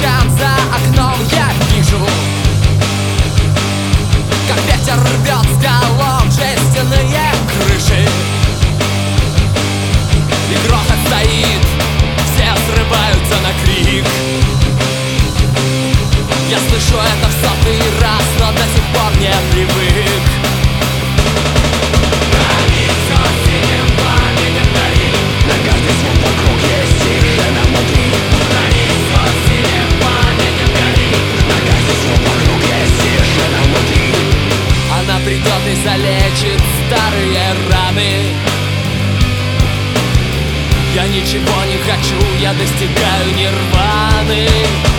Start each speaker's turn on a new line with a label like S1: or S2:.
S1: ночам за окном я вижу, как ветер рвет с голов жестяные крыши. И грохот стоит, все срываются на крик. Я слышу это в сотый раз, но до сих пор не привык. Она придет и залечит старые раны. Я ничего не хочу, я достигаю нирваны.